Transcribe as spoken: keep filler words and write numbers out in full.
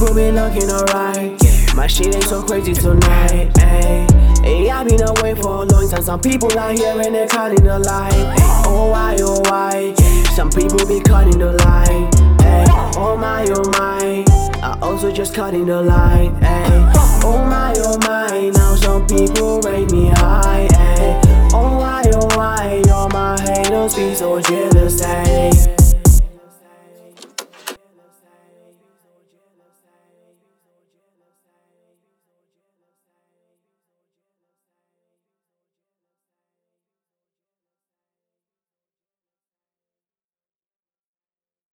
people be looking alright. My shit ain't so crazy tonight, ayy. Hey, I've been away for a long time. Some people out here and they're cutting the line. Oh why, oh why? Some people be cutting the line. Ay, oh my, oh my. I also just cutting the line. Ay, oh my, oh my. Now some people rate me high. Ay, oh why, oh why? All my haters be so jealous. Ay.